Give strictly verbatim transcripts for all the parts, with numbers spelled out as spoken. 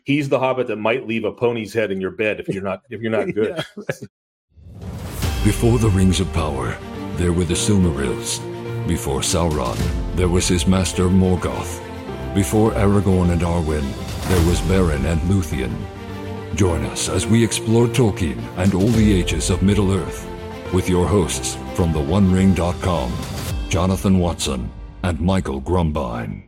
he's the hobbit that might leave a pony's head in your bed if you're not if you're not good. Yeah. Before the Rings of Power, there were the Silmarils. Before Sauron, there was his master Morgoth. Before Aragorn and Arwen, there was Beren and Luthien. Join us as we explore Tolkien and all the ages of Middle-earth with your hosts from the one ring dot com, Jonathan Watson and Michael Grumbine.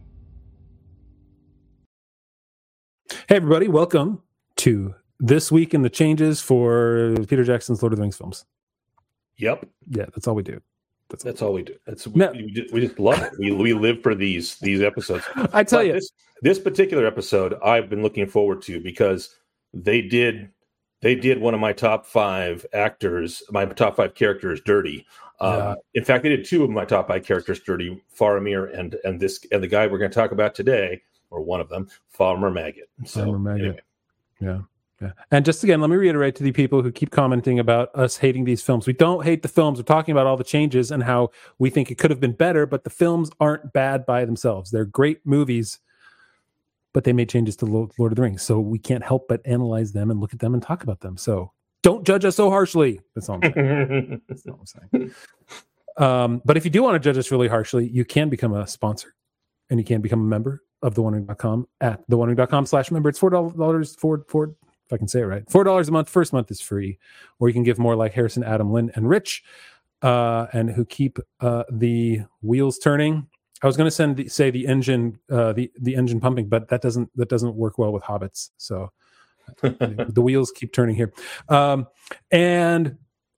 Hey everybody, welcome to This Week in the Changes for Peter Jackson's Lord of the Rings films. Yep. Yeah, that's all we do. That's, that's all we do. That's we, no. we, just, we just love it. We we live for these these episodes. I tell but you, this, this particular episode I've been looking forward to because they did they did one of my top five actors, my top five characters dirty. Um, yeah. In fact, they did two of my top five characters dirty: Faramir and and this and the guy we're going to talk about today, or one of them, Farmer Maggot. So, Farmer Maggot. Anyway. Yeah. Yeah. And just again, let me reiterate to the people who keep commenting about us hating these films. We don't hate the films. We're talking about all the changes and how we think it could have been better, but the films aren't bad by themselves. They're great movies, but they made changes to Lord of the Rings. So we can't help but analyze them and look at them and talk about them. So don't judge us so harshly. That's all I'm saying. That's all I'm saying. Um, but if you do want to judge us really harshly, you can become a sponsor and you can become a member of the one ring dot com at the one ring dot com slash member. It's four dollars for, for, if I can say it right, four dollars a month. First month is free, or you can give more like Harrison, Adam, Lynn, and Rich, uh, and who keep uh, the wheels turning. I was going to send the, say the engine, uh, the the engine pumping, but that doesn't that doesn't work well with hobbits. So the wheels keep turning here, um, and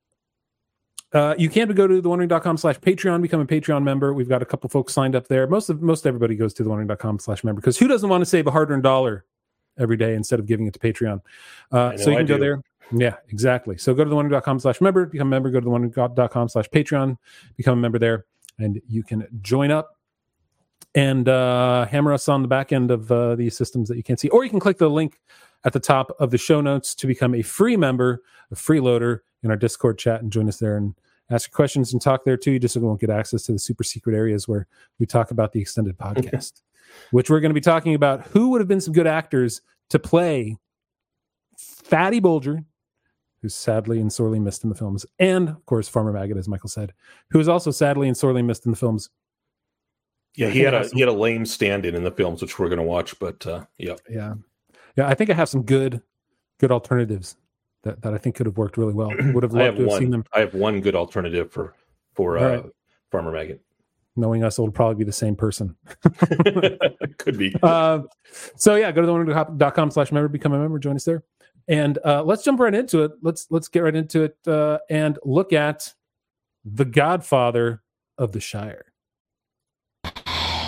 uh, you can go to the one ring dot com slash Patreon, become a Patreon member. We've got a couple folks signed up there. Most of most everybody goes to the one ring dot com slash member because who doesn't want to save a hard earned dollar every day instead of giving it to Patreon? Uh, so you can I go do. there. Yeah, exactly. So go to the one ring dot com slash member, become a member, go to the one ring dot com slash Patreon, become a member there, and you can join up and uh, hammer us on the back end of uh, these systems that you can't see. Or you can click the link at the top of the show notes to become a free member, a freeloader in our Discord chat and join us there and ask your questions and talk there too. You just won't get access to the super secret areas where we talk about the extended podcast. Which we're going to be talking about who would have been some good actors to play Fatty Bolger, who's sadly and sorely missed in the films, and of course Farmer Maggot, as Michael said, who is also sadly and sorely missed in the films. Yeah, he had a some, he had a lame stand-in in the films, which we're going to watch. But uh, yeah, yeah, yeah. I think I have some good, good alternatives that, that I think could have worked really well. Would have loved to have one, seen them. I have one good alternative for for uh, right. Farmer Maggot. Knowing us, it'll probably be the same person. Could be. Uh, so yeah, go to the one ring dot com slash member, become a member, join us there. And uh, let's jump right into it. Let's let's get right into it uh, and look at the Godfather of the Shire. There's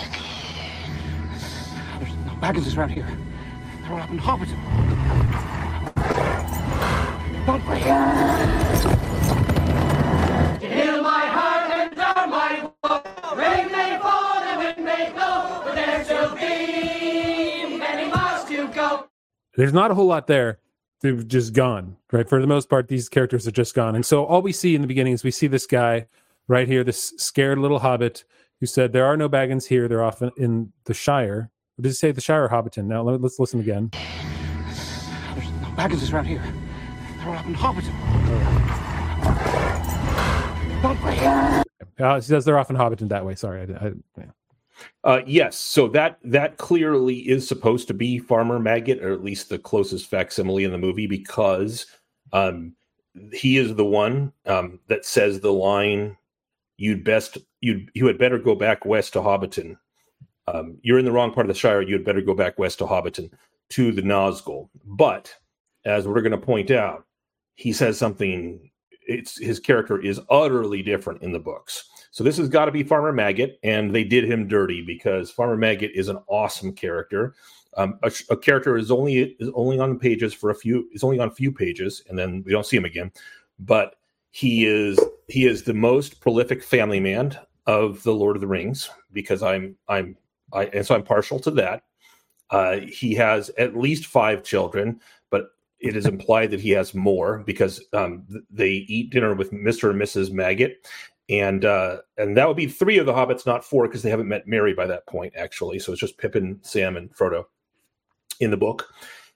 no wagons around here. They're all up in Hobbiton. Don't wait. Heal my heart and drown my woe. Rain may fall and wind may blow, but there still be many miles to go. There's not a whole lot there. They've just gone, right? For the most part, these characters are just gone. And so all we see in the beginning is we see this guy right here, this scared little hobbit who said, there are no Baggins here. They're off in the Shire. What did he say? The Shire or Hobbiton? Now let's listen again. There's no Baggins around here. They're all up in Hobbiton. Don't wait. Uh, he says they're off in Hobbiton that way. Sorry. I, I, yeah. Uh, yes, so that that clearly is supposed to be Farmer Maggot, or at least the closest facsimile in the movie, because um, he is the one um, that says the line, "You'd best you you had better go back west to Hobbiton. Um, you're in the wrong part of the Shire. You had better go back west to Hobbiton to the Nazgul." But as we're going to point out, he says something. It's his character is utterly different in the books. So this has got to be Farmer Maggot, and they did him dirty because Farmer Maggot is an awesome character. Um, a, a character is only is only on the pages for a few. Is only on a few pages, and then we don't see him again. But he is he is the most prolific family man of the Lord of the Rings because I'm I'm I and so I'm partial to that. Uh, he has at least five children, but it is implied that he has more because um, they eat dinner with Mister and Missus Maggot. And uh, and that would be three of the hobbits, not four, because they haven't met Merry by that point, actually. So it's just Pippin, Sam, and Frodo in the book.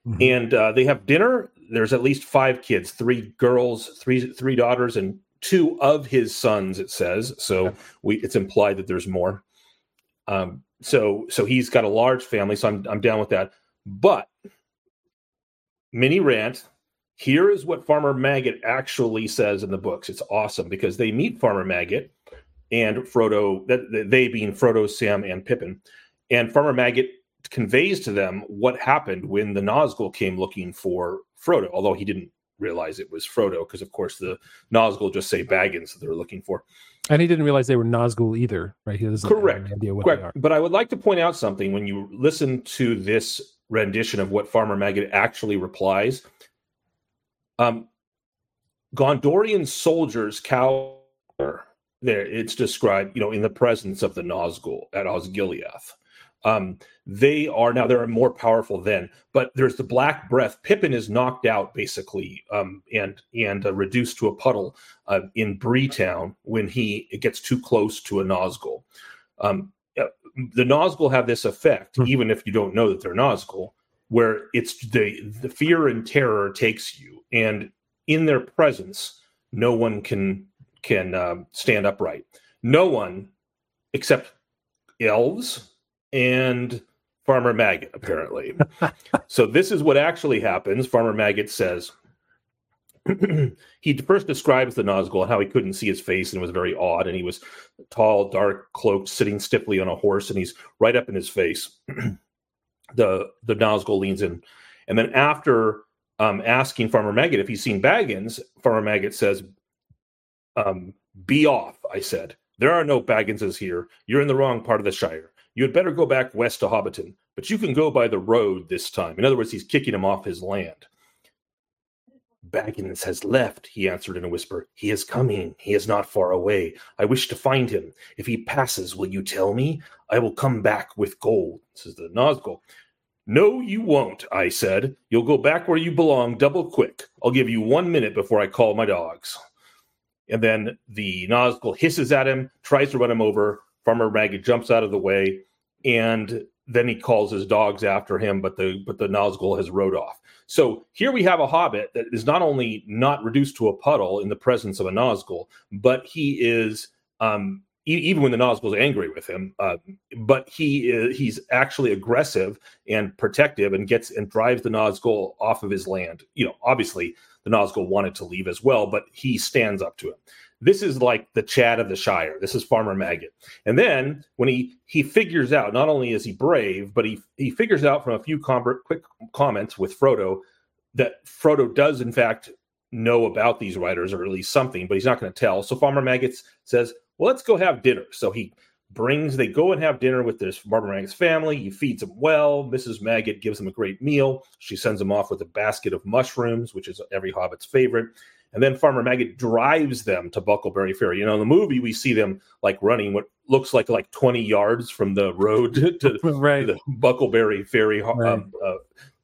Mm-hmm. And uh, they have dinner. There's at least five kids, three girls, three three daughters, and two of his sons, it says. So okay. we it's implied that there's more. Um, so so he's got a large family, so I'm I'm down with that. But mini rant. Here is what Farmer Maggot actually says in the books. It's awesome because they meet Farmer Maggot and Frodo, that they being Frodo, Sam, and Pippin. And Farmer Maggot conveys to them what happened when the Nazgul came looking for Frodo, although he didn't realize it was Frodo because, of course, the Nazgul just say Baggins that they were looking for. And he didn't realize they were Nazgul either, right? He doesn't Correct. have any idea what Correct. they are. But I would like to point out something when you listen to this rendition of what Farmer Maggot actually replies. Um, Gondorian soldiers cower there. It's described, you know, in the presence of the Nazgul at Osgiliath. Um, they are now, they're more powerful then, but there's the Black Breath. Pippin is knocked out basically, um, and, and uh, reduced to a puddle, uh, in Breetown when he it gets too close to a Nazgul. Um, uh, the Nazgul have this effect, mm-hmm. even if you don't know that they're Nazgul, where it's the, the fear and terror takes you, and in their presence, no one can can uh, stand upright. No one except elves and Farmer Maggot, apparently. So this is what actually happens. Farmer Maggot says, he first describes the Nazgul and how he couldn't see his face and it was very odd, and he was tall, dark, cloaked, sitting stiffly on a horse, and he's right up in his face. the the Nazgul leans in, and then after um, asking Farmer Maggot if he's seen Baggins, Farmer Maggot says, um, "Be off," I said. "There are no Bagginses here. You're in the wrong part of the Shire. You had better go back west to Hobbiton, but you can go by the road this time." In other words, he's kicking him off his land. "Baggins has left," he answered in a whisper. "He is coming. He is not far away. I wish to find him. If he passes, will you tell me? I will come back with gold." This is the Nazgul. "No, you won't," I said. "You'll go back where you belong double quick. I'll give you one minute before I call my dogs." And then the Nazgul hisses at him, tries to run him over. Farmer Maggot jumps out of the way, and then he calls his dogs after him, but the but the Nazgul has rode off. So here we have a hobbit that is not only not reduced to a puddle in the presence of a Nazgul, but he is, um, e- even when the Nazgul is angry with him, uh, but he is, he's actually aggressive and protective and gets and drives the Nazgul off of his land. You know, obviously the Nazgul wanted to leave as well, but he stands up to him. This is like the Chad of the Shire. This is Farmer Maggot. And then when he he figures out, not only is he brave, but he he figures out from a few com- quick comments with Frodo that Frodo does, in fact, know about these riders, or at least something, but he's not going to tell. So Farmer Maggot says, well, let's go have dinner. So he brings, they go and have dinner with this Farmer Maggot's family. He feeds them well. Missus Maggot gives them a great meal. She sends them off with a basket of mushrooms, which is every hobbit's favorite. And then Farmer Maggot drives them to Buckleberry Ferry. You know, in the movie, we see them like running what looks like like twenty yards from the road to, to, right. to the Buckleberry Ferry. Right. Um, uh,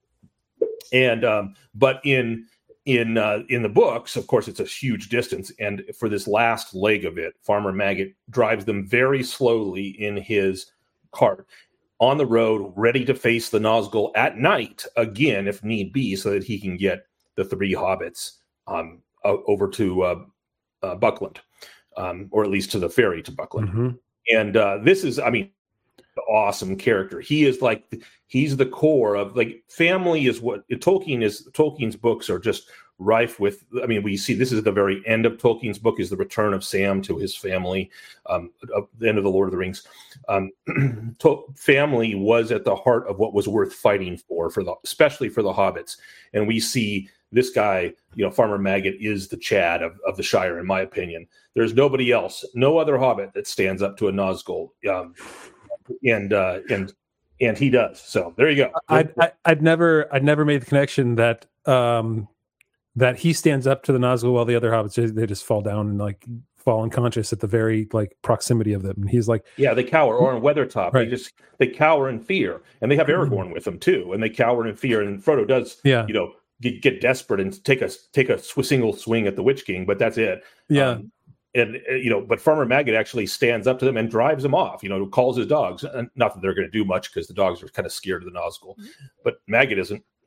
and um, but in in uh, in the books, of course, it's a huge distance. And for this last leg of it, Farmer Maggot drives them very slowly in his cart on the road, ready to face the Nazgul at night again, if need be, so that he can get the three hobbits Um, Uh, over to uh, uh, Buckland, um, or at least to the ferry to Buckland. Mm-hmm. And uh, this is, I mean, the awesome character. He is like, he's the core of, like, family is what Tolkien is. Tolkien's books are just rife with, I mean, we see this is the very end of Tolkien's book, is the return of Sam to his family, um, of the end of the Lord of the Rings. Um, to- family was at the heart of what was worth fighting for, for the, especially for the hobbits. And we see this guy, you know, Farmer Maggot is the Chad of, of the Shire, in my opinion. There's nobody else, no other hobbit that stands up to a Nazgul, um, and uh, and and he does. So there you go. I'd, I, I'd never, I'd never made the connection that um, that he stands up to the Nazgul while the other hobbits they just fall down and like fall unconscious at the very like proximity of them. And he's like, yeah, they cower. Or in Weathertop, right. they just they cower in fear, and they have Aragorn with them too, and they cower in fear. And Frodo does, yeah. you know. Get, get desperate and take a take a single swing at the Witch King, but that's it. Yeah, um, and you know, but Farmer Maggot actually stands up to them and drives them off. You know, calls his dogs. And not that they're going to do much because the dogs are kind of scared of the Nazgul, but Maggot isn't.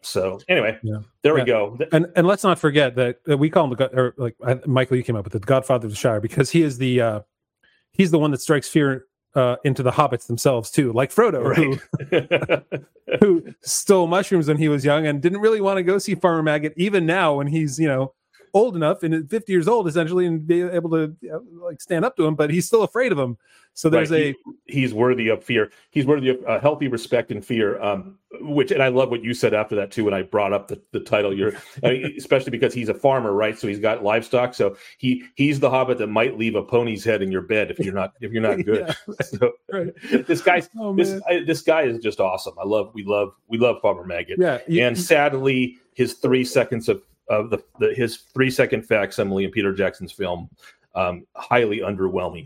So anyway, Yeah. there Yeah. we go. And and let's not forget that uh, we call him the God, or like I, Michael, you came up with it, the Godfather of the Shire, because he is the uh, he's the one that strikes fear uh, into the hobbits themselves too, like Frodo, Right. who, who stole mushrooms when he was young and didn't really want to go see Farmer Maggot, even now when he's you know old enough and fifty years old essentially, and be able to you know, like stand up to him, but he's still afraid of him. So there's Right. a he, he's worthy of fear. He's worthy of uh, healthy respect and fear. Um, which, and I love what you said after that too. When I brought up the, the title, you're I mean, especially because he's a farmer, right? So he's got livestock. So he he's the hobbit that might leave a pony's head in your bed if you're not if you're not good. Yeah. So Right. this guy's Oh, this man. I, this guy is just awesome. I love we love we love Farmer Maggot. Yeah, you- and sadly, his three seconds of of the, the his three second facsimile in Peter Jackson's film, um, highly underwhelming.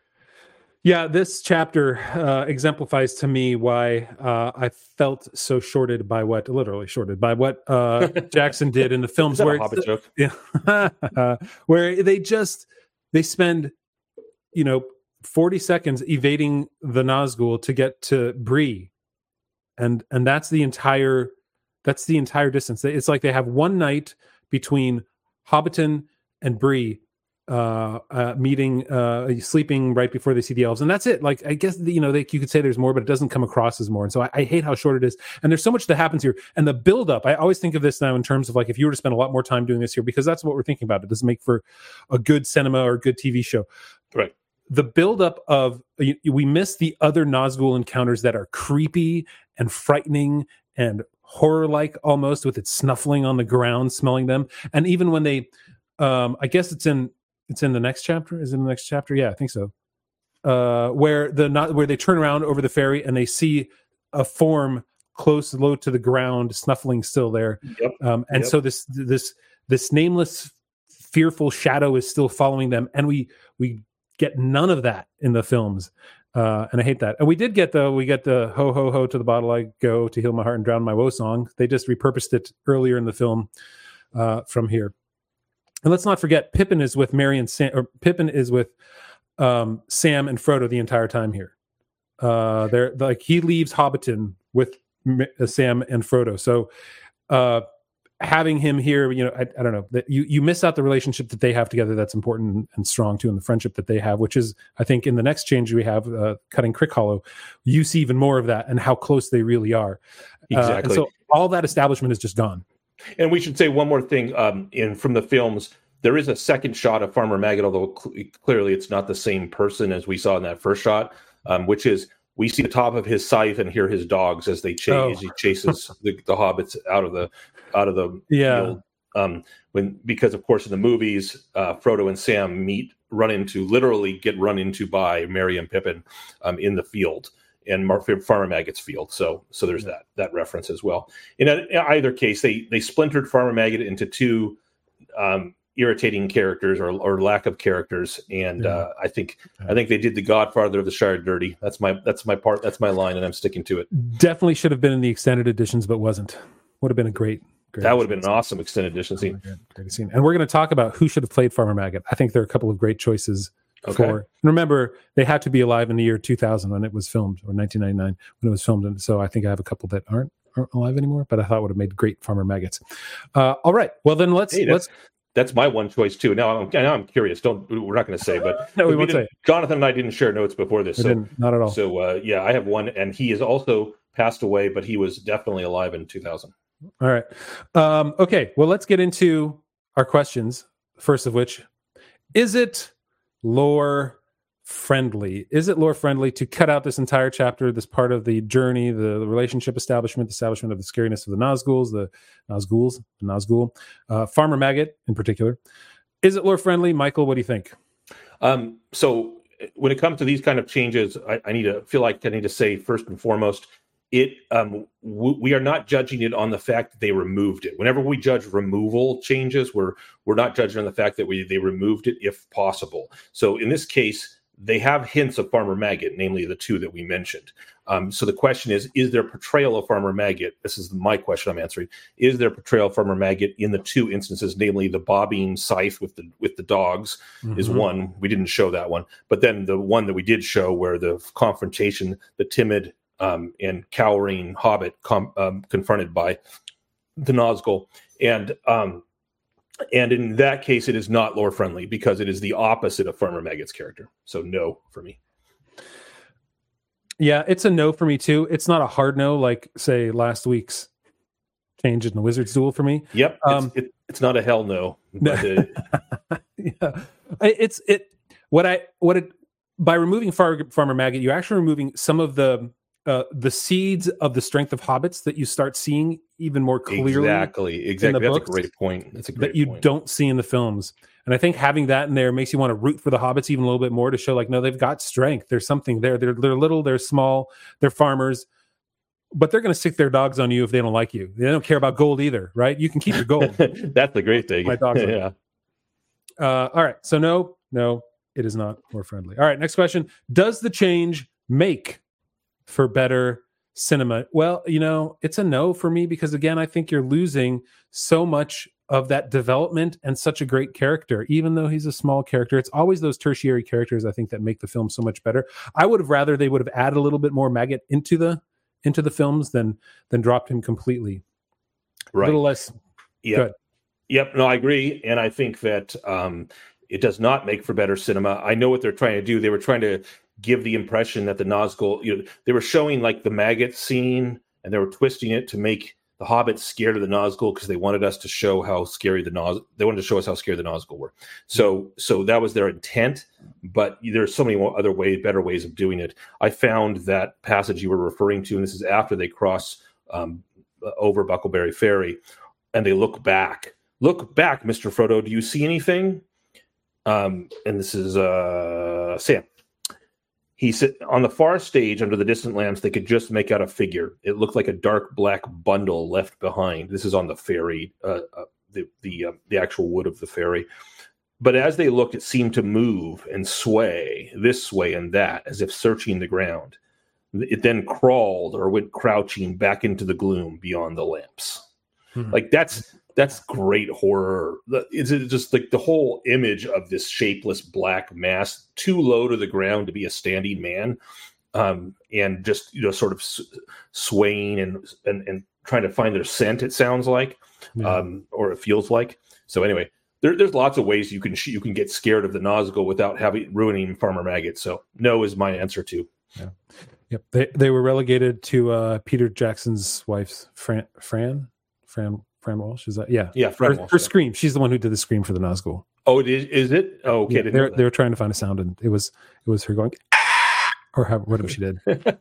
Yeah, this chapter uh, exemplifies to me why uh, I felt so shorted by what, literally shorted by what uh, Jackson did in the films, Is that where a Hobbit joke? yeah, where they just they spend, you know, forty seconds evading the Nazgul to get to Bree, and and that's the entire that's the entire distance. It's like they have one night between Hobbiton and Bree. Uh, uh, meeting, uh, sleeping right before they see the elves, and that's it. Like, I guess you know, they, you could say there's more, but it doesn't come across as more. And so I, I hate how short it is. And there's so much that happens here. And the build up, I always think of this now in terms of like if you were to spend a lot more time doing this here, because that's what we're thinking about. It doesn't make for a good cinema or a good T V show. Right. The build up of we miss the other Nazgul encounters that are creepy and frightening and horror like almost, with it snuffling on the ground, smelling them. And even when they, um, I guess it's in. It's in the next chapter. Is it in the next chapter? Yeah, I think so. Uh, where the not where they turn around over the ferry and they see a form close, low to the ground, snuffling still there. Yep. Um, and Yep. so this this this nameless, fearful shadow is still following them, and we we get none of that in the films. Uh, and I hate that. And we did get the we get the ho ho ho to the bottle I go to heal my heart and drown my woe song. They just repurposed it earlier in the film uh, from here. And let's not forget, Pippin is with Merry and Sam, or Pippin is with um, Sam and Frodo the entire time here. Uh, they're like he leaves Hobbiton with M- uh, Sam and Frodo. So uh, having him here, you know, I, I don't know that you you miss out the relationship that they have together. That's important and strong too, and the friendship that they have, which is I think in the next change we have, uh, cutting Crick Hollow, you see even more of that and how close they really are. Exactly. Uh, and so all that establishment is just gone. And we should say one more thing. Um, in from the films, there is a second shot of Farmer Maggot, although cl- clearly it's not the same person as we saw in that first shot, um, which is we see the top of his scythe and hear his dogs as they chase. Oh. As he chases the, the hobbits out of the out of the Yeah. field. Um, when because of course in the movies, uh, Frodo and Sam meet, run into, literally get run into by Merry and Pippin um, in the field. And Mar- Farmer Maggot's field, so so there's that that reference as well. In, a, in either case, they they splintered Farmer Maggot into two um, irritating characters or, or lack of characters, and Yeah. uh, I think I think they did the Godfather of the Shire dirty. That's my that's my part. That's my line, and I'm sticking to it. Definitely should have been in the extended editions, but wasn't. Would have been a great. great That would have been an awesome extended edition Oh, scene. great, great scene. And we're going to talk about who should have played Farmer Maggot. I think there are a couple of great choices. Okay. For remember, they had to be alive in the year two thousand when it was filmed, or nineteen ninety-nine when it was filmed. And so I think I have a couple that aren't aren't alive anymore, but I thought would have made great Farmer Maggots. Uh, all right, well then let's Hey, let's. that's, that's my one choice too. Now I'm now I'm curious. Don't we're not going to say, but No, we won't didn't- say. Jonathan and I didn't share notes before this, I so didn't, not at all. so uh, yeah, I have one, and he is also passed away, but he was definitely alive in two thousand. All right. Um, okay. Well, let's get into our questions. First of which, is it lore friendly? Is it lore friendly to cut out this entire chapter, this part of the journey, the, the relationship establishment, the establishment of the scariness of the Nazguls, the Nazguls, the Nazgul, uh, Farmer Maggot in particular? Is it lore friendly? Michael, what do you think? Um, so when it comes to these kind of changes, I, I need to feel like I need to say first and foremost, it um, w- we are not judging it on the fact that they removed it. Whenever we judge removal changes, we're we're not judging on the fact that we they removed it if possible. So in this case, they have hints of Farmer Maggot, namely the two that we mentioned. Um, so the question is, is there portrayal of Farmer Maggot? This is my question I'm answering. Is there portrayal of Farmer Maggot in the two instances, namely the bobbing scythe with the with the dogs is Mhm. one. We didn't show that one. But then the one that we did show where the confrontation, the timid um, and cowering hobbit com- um, confronted by the Nazgul, and um, and in that case, it is not lore friendly because it is the opposite of Farmer Maggot's character. So no for me. Yeah, it's a no for me too. It's not a hard no, like say last week's change in the Wizard's Duel for me. Yep, um, it's, it, it's not a hell no. But it, yeah, it's it. What I what it by removing Far, Farmer Maggot, you're actually removing some of the uh, the seeds of the strength of hobbits that you start seeing even more clearly. Exactly, exactly. That's books, a great point. That's a great that you point. don't see in the films. And I think having that in there makes you want to root for the hobbits even a little bit more to show like, no, they've got strength. There's something there. They're they're little, they're small, they're farmers, but they're going to stick their dogs on you if they don't like you. They don't care about gold either, right? You can keep your gold. That's the great thing. My dogs. Yeah. Uh, all right. So no, no, it is not more friendly. All right. Next question. Does the change make for better cinema? Well, you know, it's a no for me because again, I think you're losing so much of that development and such a great character, even though he's a small character. It's always those tertiary characters, I think, that make the film so much better. I would have rather they would have added a little bit more Maggot into the into the films than than dropped him completely. Right. A little less Yep. good. Yep. No, I agree. And I think that um, it does not make for better cinema. I know what they're trying to do. They were trying to give the impression that the Nazgul, you know, they were showing like the Maggot scene and they were twisting it to make the Hobbits scared of the Nazgul because they wanted us to show how scary the Naz. They wanted to show us how scary the Nazgul were. So, so that was their intent. But there's so many more other ways, better ways of doing it. I found that passage you were referring to, and this is after they cross um, over Buckleberry Ferry, and they look back. Look back, Mister Frodo. Do you see anything? Um, and this is uh, Sam. He said, on the far stage under the distant lamps, they could just make out a figure. It looked like a dark black bundle left behind. This is on the ferry, uh, uh, the the, uh, the actual wood of the ferry. But as they looked, it seemed to move and sway this way and that, as if searching the ground. It then crawled or went crouching back into the gloom beyond the lamps. Mm-hmm. Like that's that's great horror. It's just like the whole image of this shapeless black mass, too low to the ground to be a standing man, um, and just you know sort of swaying and, and and trying to find their scent. It sounds like, yeah. um, or it feels like. So anyway, there, there's lots of ways you can you can get scared of the Nazgul without having ruining Farmer Maggot. So no is my answer too. Yeah. Yep. They they were relegated to uh, Peter Jackson's wife's Fran Fran Fran. Fran Walsh, is that? Yeah. Yeah, Fran her, Walsh, her yeah. scream. She's the one who did the scream for the Nazgul. Oh, it is, is it? Oh, okay. Yeah, they were, they were trying to find a sound, and it was it was her going, or how, whatever she did.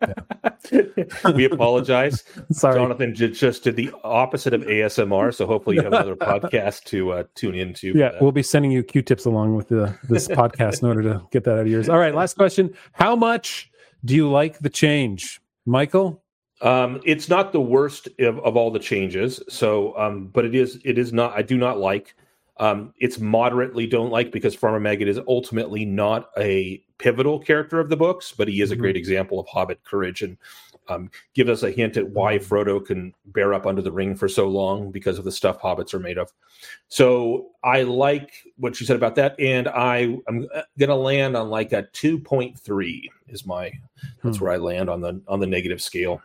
Yeah. We apologize. Sorry. Jonathan j- just did the opposite of A S M R, so hopefully you have another podcast to uh, tune into. Yeah, we'll be sending you Q-tips along with the, this podcast in order to get that out of yours. All right, last question. How much do you like the change? Michael? Um, it's not the worst of, of all the changes. So, um, but it is, it is not, I do not like, um, it's moderately don't like because Farmer Maggot is ultimately not a pivotal character of the books, but he is a great example of Hobbit courage and, um, gives us a hint at why Frodo can bear up under the ring for so long because of the stuff hobbits are made of. So I like what you said about that. And I am going to land on like a two point three is my, that's hmm. where I land on the, on the negative scale.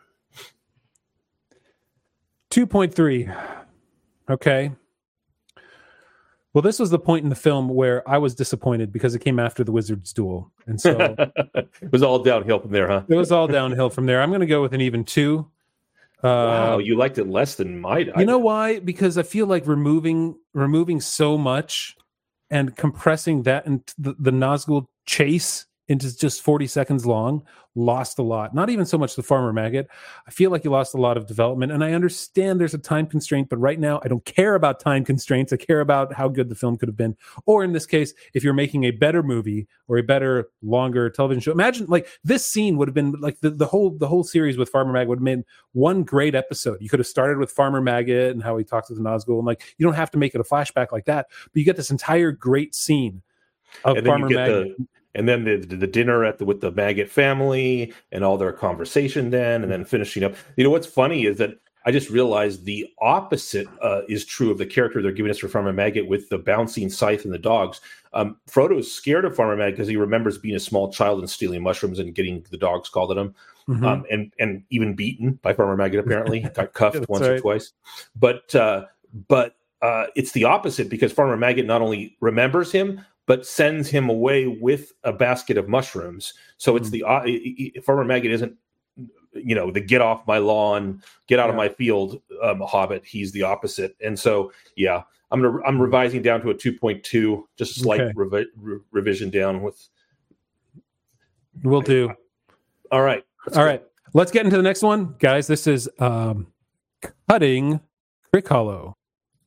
two point three. Okay. Well, this was the point in the film where I was disappointed because it came after the Wizard's Duel. And so it was all downhill from there, huh? It was all downhill from there. I'm going to go with an even two. Uh, wow, you liked it less than my. You know why? Because I feel like removing removing so much and compressing that into the, the Nazgul chase into just forty seconds long, lost a lot. Not even so much the Farmer Maggot. I feel like you lost a lot of development, and I understand there's a time constraint, but right now I don't care about time constraints. I care about how good the film could have been. Or in this case, if you're making a better movie or a better, longer television show, imagine like this scene would have been like the, the whole the whole series with Farmer Maggot would have made one great episode. You could have started with Farmer Maggot and how he talks with the Nazgul, and like you don't have to make it a flashback like that, but you get this entire great scene of Farmer Maggot. The- And then the, the dinner at the, with the Maggot family and all their conversation then, and then finishing up. You know, what's funny is that I just realized the opposite uh, is true of the character they're giving us for Farmer Maggot with the bouncing scythe and the dogs. Um, Frodo's scared of Farmer Maggot because he remembers being a small child and stealing mushrooms and getting the dogs called at him, mm-hmm. um, and and even beaten by Farmer Maggot. Apparently, got cuffed once right. or twice. But uh, but uh, it's the opposite because Farmer Maggot not only remembers him but sends him away with a basket of mushrooms. So it's mm-hmm. the uh, Farmer Maggot isn't, you know, the get off my lawn, get out yeah. of my field um, Hobbit. He's the opposite. And so, yeah, I'm gonna I'm revising down to a two point two, just a slight okay. revi- re- revision down with. Will do. All right. All go. right. Let's get into the next one, guys. This is um, Cutting Crickhollow.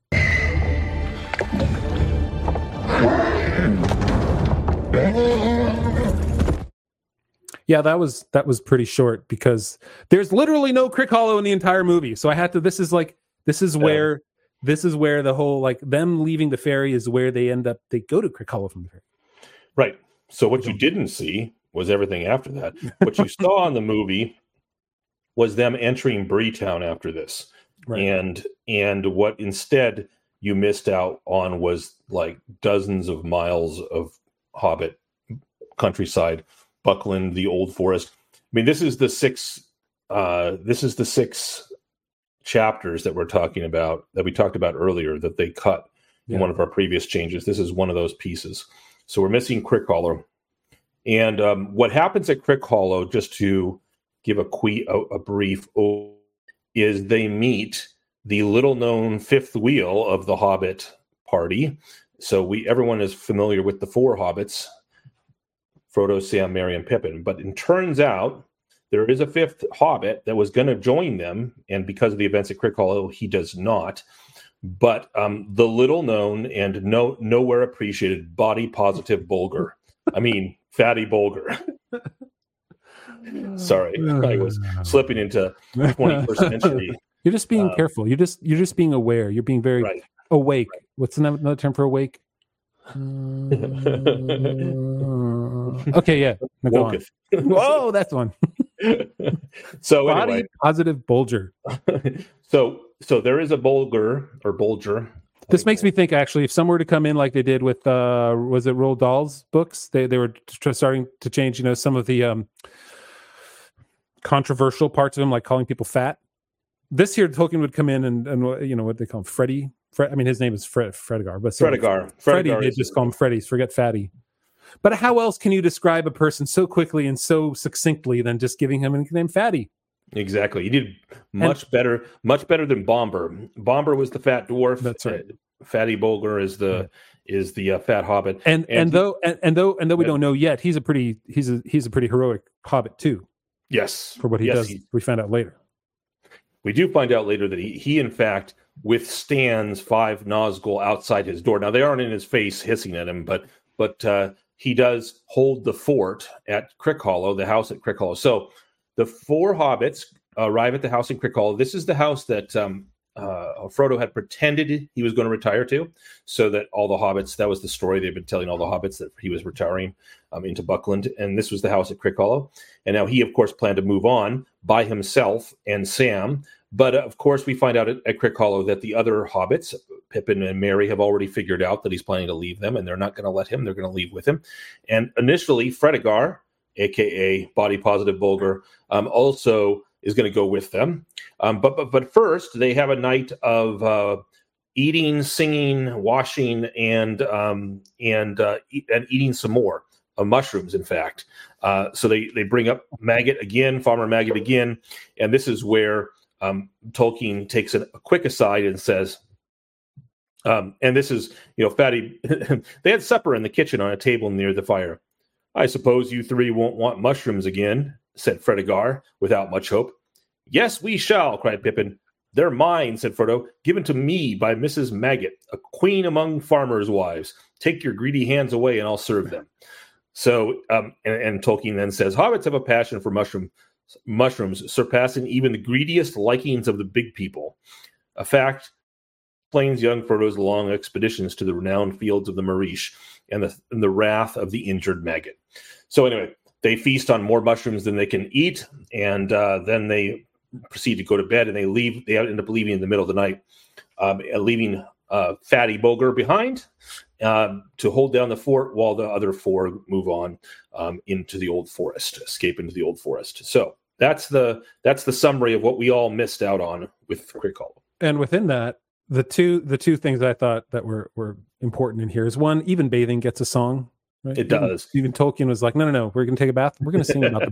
Yeah, that was that was pretty short because there's literally no Crickhollow in the entire movie. So I had to. This is like this is where yeah. this is where the whole like them leaving the ferry is where they end up. They go to Crickhollow from the ferry. Right. So what you didn't see was everything after that. What you saw in the movie was them entering Breetown after this, right. and and what instead you missed out on was like dozens of miles of Hobbit countryside. Buckland, the Old Forest. I mean, this is the six. Uh, this is the six chapters that we're talking about that we talked about earlier that they cut yeah. in one of our previous changes. This is one of those pieces. So we're missing Crickhollow, and um, what happens at Crickhollow, just to give a, que- a, a brief, is they meet the little-known fifth wheel of the Hobbit party. So we everyone is familiar with the four hobbits. Frodo, Sam, Merry, and Pippin. But it turns out there is a fifth Hobbit that was going to join them, and because of the events at Crickhollow, he does not. But um, the little-known and no nowhere appreciated body-positive Bolger. I mean, fatty Bolger. Sorry, I was slipping into twenty-first century. You're just being uh, careful. You're just you're just being aware. You're being very right. awake. Right. What's another term for awake? Uh, okay, yeah. No, go on. Whoa, that's one. So body anyway, positive Bolger. so so there is a Bolger or Bolger. This makes me think actually, if some were to come in like they did with uh, was it Roald Dahl's books? They they were t- starting to change, you know, some of the um, controversial parts of them, like calling people fat. This here, Tolkien would come in and and you know what they call him, Freddy. Fred, I mean, his name is Fred Fredegar, but Fredegar. Freddie, they just call him Freddy's. Forget fatty. But how else can you describe a person so quickly and so succinctly than just giving him a nickname Fatty? Exactly. He did much and, better, much better than Bomber. Bomber was the fat dwarf. That's right. Uh, Fatty Bolger is the right. is the uh, fat hobbit. And and, and though and, and though and though we yeah. don't know yet, he's a pretty he's a he's a pretty heroic hobbit too. Yes. For what he yes, does, he, we find out later. We do find out later that he, he in fact withstands five Nazgul outside his door. Now they aren't in his face hissing at him, but but uh, he does hold the fort at Crickhollow, the house at Crickhollow. So the four hobbits arrive at the house in Crickhollow. This is the house that um, uh, Frodo had pretended he was going to retire to, so that all the hobbits, that was the story they've been telling all the hobbits, that he was retiring um, into Buckland. And this was the house at Crickhollow. And now he, of course, planned to move on by himself and Sam. But uh, of course, we find out at, at Crickhollow that the other hobbits, Pippin and Merry, have already figured out that he's planning to leave them, and they're not going to let him. They're going to leave with him. And initially, Fredegar, a k a. Body Positive Bolger, um, also is going to go with them. Um, but, but but first, they have a night of uh, eating, singing, washing, and um, and uh, e- and eating some more uh, mushrooms. In fact, uh, so they they bring up Maggot again, Farmer Maggot again, and this is where um, Tolkien takes a, a quick aside and says. Um, and this is, you know, Fatty. They had supper in the kitchen on a table near the fire. I suppose you three won't want mushrooms again, said Fredegar, without much hope. Yes, we shall, cried Pippin. They're mine, said Frodo, given to me by Missus Maggot, a queen among farmers' wives. Take your greedy hands away, and I'll serve them. So, um, and, and Tolkien then says, hobbits have a passion for mushroom, mushrooms, surpassing even the greediest likings of the big people. A fact explains young Frodo's long expeditions to the renowned fields of the Marish and the, and the wrath of the injured Maggot. So anyway, they feast on more mushrooms than they can eat, and uh, then they proceed to go to bed, and they leave. They end up leaving in the middle of the night, um, and leaving uh, Fatty Boger behind um, to hold down the fort, while the other four move on um, into the old forest, escape into the old forest. So that's the that's the summary of what we all missed out on with Crick Hollow. And within that, the two the two things I thought that were were important in here is, one, even bathing gets a song. Right? It even, does. Even Tolkien was like, no, no, no, we're going to take a bath. We're going to sing about the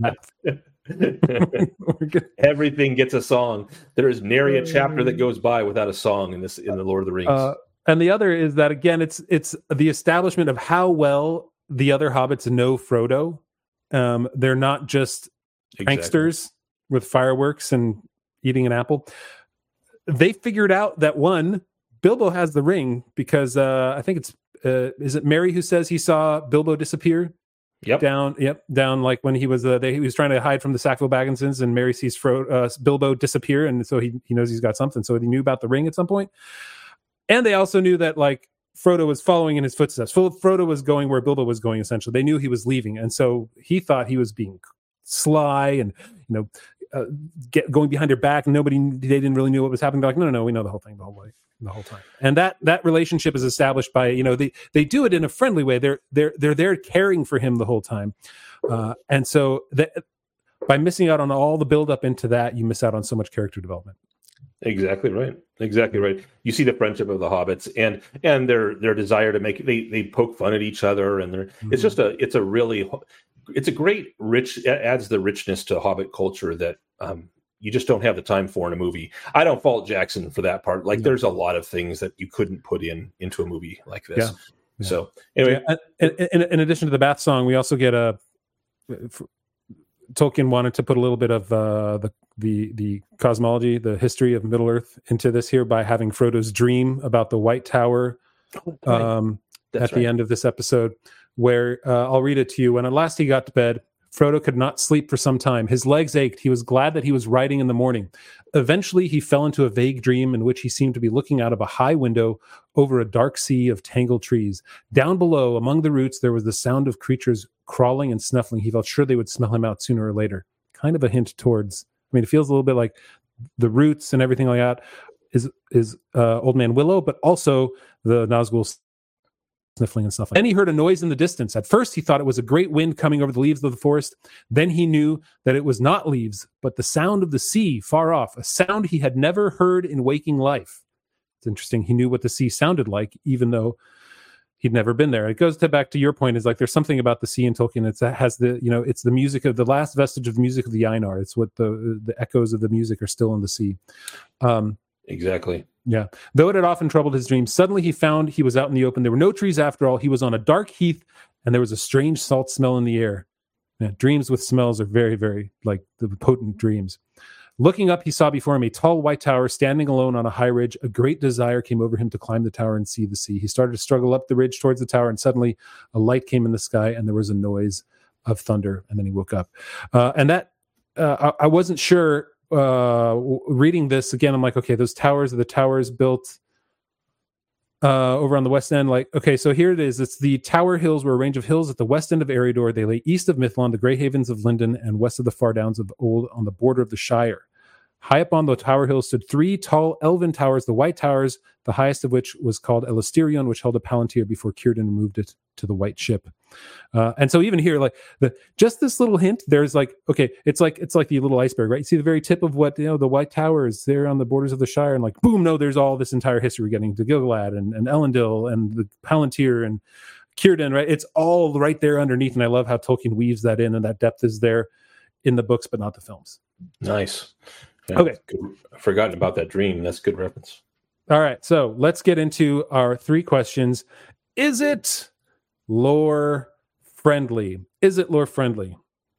bath. gonna... Everything gets a song. There is nary a chapter that goes by without a song in this in the Lord of the Rings. Uh, and the other is that, again, it's it's the establishment of how well the other hobbits know Frodo. Um, they're not just Exactly. pranksters with fireworks and eating an apple. They figured out that, one, Bilbo has the ring because uh, I think it's uh, is it Mary who says he saw Bilbo disappear? Yep. Down, yep, down like when he was uh, they, he was trying to hide from the Sackville Bagginsons, and Mary sees Fro- uh, Bilbo disappear, and so he he knows he's got something. So he knew about the ring at some point, and they also knew that like Frodo was following in his footsteps. Frodo was going where Bilbo was going. Essentially, they knew he was leaving, and so he thought he was being sly and you know uh, get going behind their back. And nobody they didn't really know what was happening. They're like, no, no, no, we know the whole thing the whole way. the whole time. And that that relationship is established by, you know, they they do it in a friendly way. They're they're they're there caring for him the whole time. Uh, and so that by missing out on all the build up into that, you miss out on so much character development. Exactly right. Exactly right. You see the friendship of the hobbits and and their their desire to make they they poke fun at each other, and they're mm-hmm. it's just a it's a really it's a great rich it adds the richness to Hobbit culture that um you just don't have the time for in a movie. I don't fault Jackson for that part. Like, no. There's a lot of things that you couldn't put in into a movie like this. Yeah. Yeah. So anyway, yeah. in, in, in addition to the bath song, we also get a Tolkien wanted to put a little bit of uh, the the the cosmology, the history of Middle Earth into this here by having Frodo's dream about the White Tower um, at right. the end of this episode, where uh, I'll read it to you. When at last he got to bed, Frodo could not sleep for some time. His legs ached. He was glad that he was riding in the morning. Eventually, he fell into a vague dream in which he seemed to be looking out of a high window over a dark sea of tangled trees. Down below, among the roots, there was the sound of creatures crawling and snuffling. He felt sure they would smell him out sooner or later. Kind of a hint towards, I mean, it feels a little bit like the roots and everything like that is, is uh, Old Man Willow, but also the Nazgul sniffling and stuff. Then he heard a noise in the distance. At first, he thought it was a great wind coming over the leaves of the forest. Then he knew that it was not leaves, but the sound of the sea far off, a sound he had never heard in waking life. It's interesting. He knew what the sea sounded like, even though he'd never been there. It goes to back to your point, is like there's something about the sea in Tolkien. It's, it has the, you know, it's the music of the last vestige of the music of the Ainur. It's what the the echoes of the music are still in the sea. Um, exactly. Yeah. Though it had often troubled his dreams, suddenly he found he was out in the open. There were no trees after all. He was on a dark heath, and there was a strange salt smell in the air. Yeah, dreams with smells are very, very, like, the potent dreams. Looking up, he saw before him a tall white tower standing alone on a high ridge. A great desire came over him to climb the tower and see the sea. He started to struggle up the ridge towards the tower, and suddenly a light came in the sky, and there was a noise of thunder, and then he woke up. Uh, and that, uh, I, I wasn't sure... Uh, reading this again, I'm like, okay, those towers are the towers built uh, over on the west end. Like, okay, so here it is. It's the Tower Hills were a range of hills at the west end of Eriador. They lay east of Mithlond, the Grey Havens of Lindon, and west of the Far Downs of Old on the border of the Shire. High up on the Tower Hill stood three tall elven towers, the White Towers, the highest of which was called Elasterion, which held a palantir before Círdan moved it to the White Ship. Uh, and so even here, like the just this little hint, there's like, okay, it's like it's like the little iceberg, right? You see the very tip of what, you know, the White Tower is there on the borders of the Shire, and like, boom, no, there's all this entire history getting to Gil-galad and, and Elendil and the palantir and Círdan, right? It's all right there underneath, and I love how Tolkien weaves that in, and that depth is there in the books, but not the films. Nice. Yeah, okay. Good. I've forgotten about that dream. That's a good reference. All right. So let's get into our three questions. Is it lore friendly? Is it lore friendly?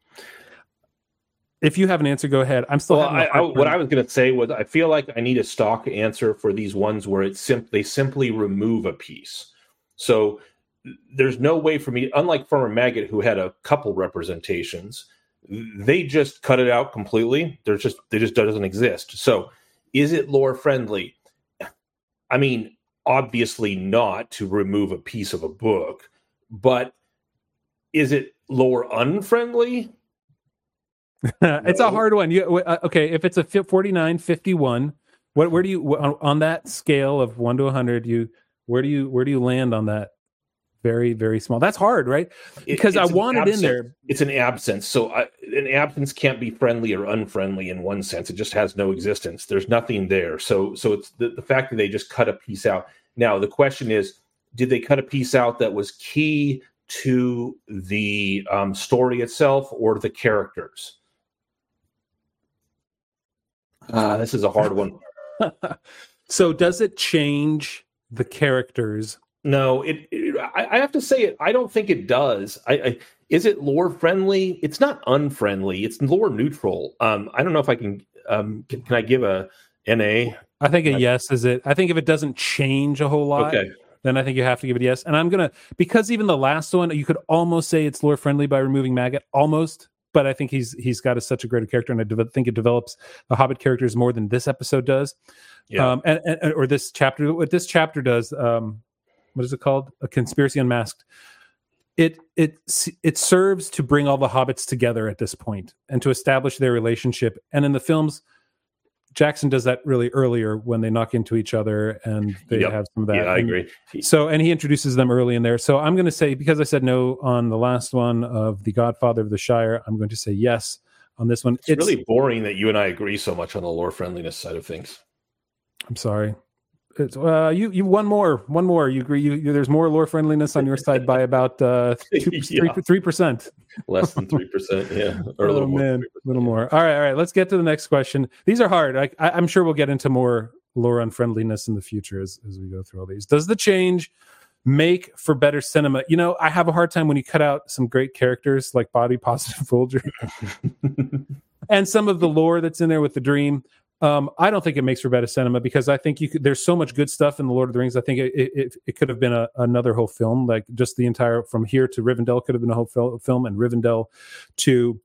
If you have an answer, go ahead. I'm still. Well, I, I, what I was going to say was, I feel like I need a stock answer for these ones where it's sim- they simply remove a piece. So there's no way for me, unlike Farmer Maggot, who had a couple representations, they just cut it out completely. There's just they just doesn't exist. So is it lore friendly? I mean, obviously not to remove a piece of a book, but is it lore unfriendly? It's a hard one. You uh, okay? If it's a forty-nine fifty-one, what where do you on, on that scale of one to one hundred? You where do you where do you land on that? Very very small. That's hard, right? Because it, I want it in there. It's an absence. So I, an absence can't be friendly or unfriendly in one sense. It just has no existence. There's nothing there. So so it's the, the fact that they just cut a piece out. Now the question is, did they cut a piece out that was key to the um, story itself or the characters? Uh, this is a hard one. So does it change the characters? No, it, it I, I have to say it. I don't think it does. I, I is it lore friendly? It's not unfriendly. It's lore neutral. Um, I don't know if I can. Um, can, can I give a N A? I think a yes is it. I think if it doesn't change a whole lot, okay, then I think you have to give it a yes. And I'm gonna because even the last one, you could almost say it's lore friendly by removing Maggot, almost. But I think he's he's got a, such a great character, and I de- think it develops the Hobbit characters more than this episode does. Yeah, um, and, and or this chapter. What this chapter does. Um, What is it called? A Conspiracy Unmasked. It it it serves to bring all the hobbits together at this point and to establish their relationship. And in the films, Jackson does that really earlier when they knock into each other and they yep. have some of that. Yeah, I and agree. So, and he introduces them early in there. So I'm going to say, because I said no on the last one of The Godfather of the Shire, I'm going to say yes on this one. It's, it's really boring that you and I agree so much on the lore friendliness side of things. I'm sorry. It's, uh, you you one more one more you agree you, you there's more lore friendliness on your side by about uh two, yeah. three three percent less than three percent yeah or a oh, little more man, a little more. All right all right let's get to the next question. These are hard. I, I, I'm sure we'll get into more lore unfriendliness in the future as, as we go through all these. Does the change make for better cinema? You know, I have a hard time when you cut out some great characters like Body Positive Folger and some of the lore that's in there with the dream. Um, I don't think it makes for better cinema because I think you could, there's so much good stuff in the Lord of the Rings. I think it it, it could have been a, another whole film, like just the entire from here to Rivendell could have been a whole fil- film, and Rivendell to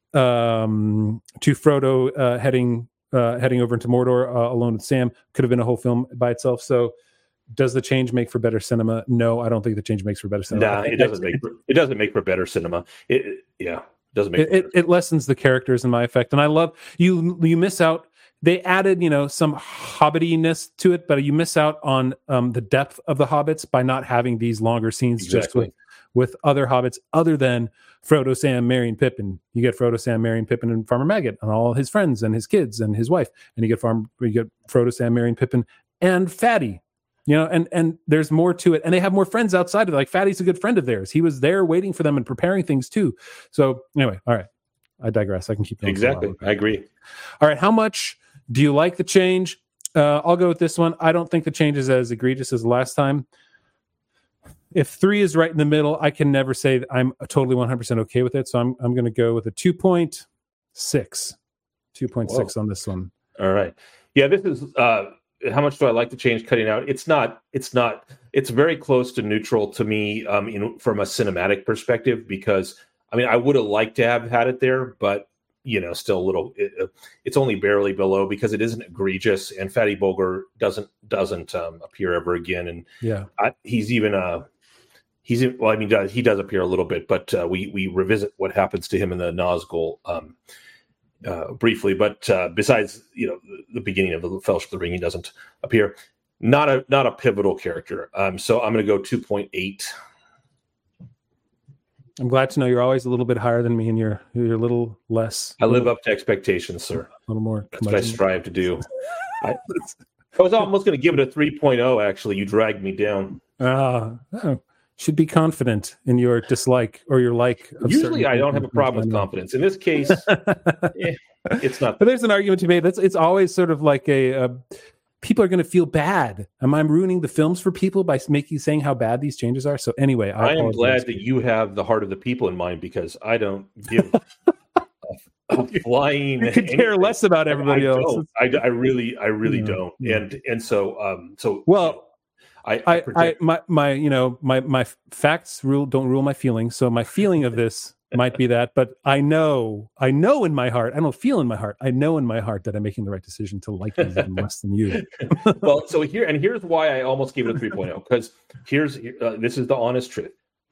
um, to Frodo uh, heading uh, heading over into Mordor uh, alone with Sam could have been a whole film by itself. So, does the change make for better cinema? No, I don't think the change makes for better cinema. Nah, it doesn't make for, it doesn't make for better cinema. It, it yeah, it doesn't make it, it, it lessens the characters in my effect, and I love you. You miss out. They added, you know, some hobbitiness to it, but you miss out on um, the depth of the hobbits by not having these longer scenes exactly. just with, with other hobbits other than Frodo, Sam, Merry, and Pippin. You get Frodo, Sam, Merry, and Pippin, and Farmer Maggot, and all his friends, and his kids, and his wife, and you get Farm, you get Frodo, Sam, Merry, and Pippin, and Fatty. You know, and and there's more to it, and they have more friends outside of it. Like Fatty's a good friend of theirs. He was there waiting for them and preparing things too. So anyway, all right, I digress. I can keep going. Exactly, I agree. All right, how much do you like the change? Uh, I'll go with this one. I don't think the change is as egregious as the last time. If three is right in the middle, I can never say that I'm totally one hundred percent okay with it. So I'm I'm going to go with a two point six. two point six on this one. All right. Yeah, this is uh, how much do I like the change cutting out? It's not, it's not, it's very close to neutral to me um, in, from a cinematic perspective, because I mean, I would have liked to have had it there, but you know, still a little, it, it's only barely below because it isn't egregious, and Fatty Bolger doesn't doesn't um, appear ever again, and yeah, I, he's even uh he's in, well, I mean, does, he does appear a little bit, but uh, we we revisit what happens to him in the Nazgul um, uh, briefly, but uh, besides, you know, the, the beginning of the Fellowship of the Ring, he doesn't appear. Not a not a pivotal character, um, so I'm going to go two point eight. I'm glad to know you're always a little bit higher than me, and you're you're a little less. I live up to expectations, sir. A little more. That's what I strive to do. I, I was almost going to give it a three point oh, actually. You dragged me down. Ah, oh, should be confident in your dislike or your like. Of Usually I don't have a problem with confidence. In this case, eh, it's not. But there's an argument to be made. That's it's always sort of like a. a people are going to feel bad. Am I ruining the films for people by making saying how bad these changes are? So anyway, I, I am glad that you have the heart of the people in mind, because I don't give a, a flying. You could care anything. less about everybody I else. I, I really, I really yeah, don't. Yeah. And and so, um, so well, I, I, I, I, my, my, you know, my, my facts rule don't rule my feelings. So my feeling of this might be that, but I know, I know in my heart, I don't feel in my heart, I know in my heart that I'm making the right decision to like these even less than you. Well, so here, and here's why I almost gave it a three point oh, because here's, uh, this is the honest truth.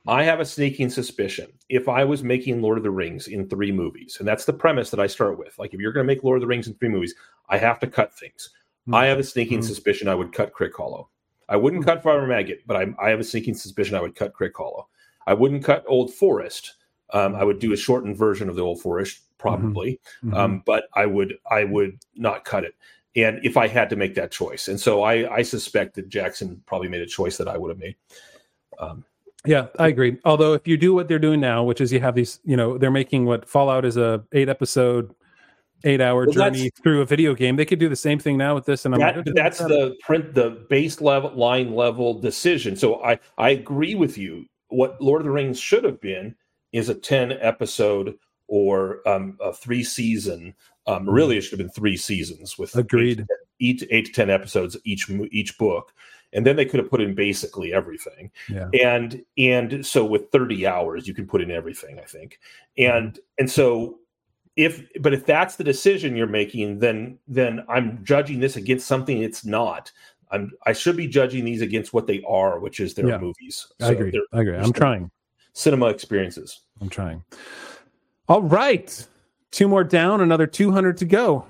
I have a sneaking suspicion if I was making Lord of the Rings in three movies, and that's the premise that I start with. Like, if you're going to make Lord of the Rings in three movies, I have to cut things. Mm-hmm. I have a sneaking mm-hmm. suspicion I would cut Crick Hollow. I wouldn't cut Farmer Maggot, but I, I have a sneaking suspicion I would cut Crick Hollow. I wouldn't cut Old Forest. Um, I would do a shortened version of the Old Forest, probably, mm-hmm. um, but I would I would not cut it. And if I had to make that choice, and so I, I suspect that Jackson probably made a choice that I would have made. Um, Yeah, I agree. Although if you do what they're doing now, which is you have these, you know, they're making what Fallout is a eight episode, eight hour well, journey through a video game. They could do the same thing now with this. And I'm that, like, that's the print, the base level line level decision. So I, I agree with you. What Lord of the Rings should have been is a ten episode or um, a three season. Um, really, it should have been three seasons with agreed eight, eight, eight to ten episodes each each book. And then they could have put in basically everything. Yeah. And and so with thirty hours, you can put in everything, I think. And and so if but if that's the decision you're making, then then I'm judging this against something it's not. I'm I should be judging these against what they are, which is their yeah. movies. So I agree. I agree. I'm trying. Cinema experiences. I'm trying. All right. Two more down, another two hundred to go.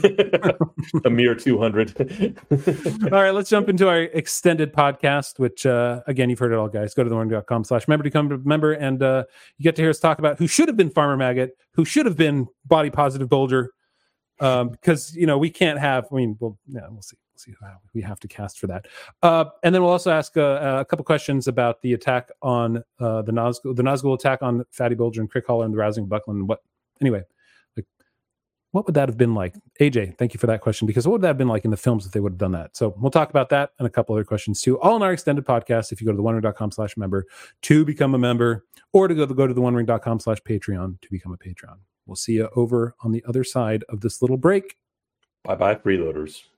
A mere two hundred. All right, let's jump into our extended podcast, which uh again, you've heard it all, guys. Go to the one dot com slash member to become a member, and uh you get to hear us talk about who should have been Farmer Maggot, who should have been body positive Bolger, um because you know we can't have I mean well yeah we'll see we'll see how we have to cast for that, uh and then we'll also ask uh, a couple questions about the attack on uh the Nazgul the Nazgul attack on Fatty Bolger and Crick Hollow and the Rousing of Buckland. What anyway What would that have been like? A J, thank you for that question, because what would that have been like in the films if they would have done that? So we'll talk about that and a couple other questions too, all in our extended podcast. If you go to the one ring dot com slash member to become a member, or to go to, go to the one ring dot com slash Patreon to become a Patreon. We'll see you over on the other side of this little break. Bye-bye, freeloaders.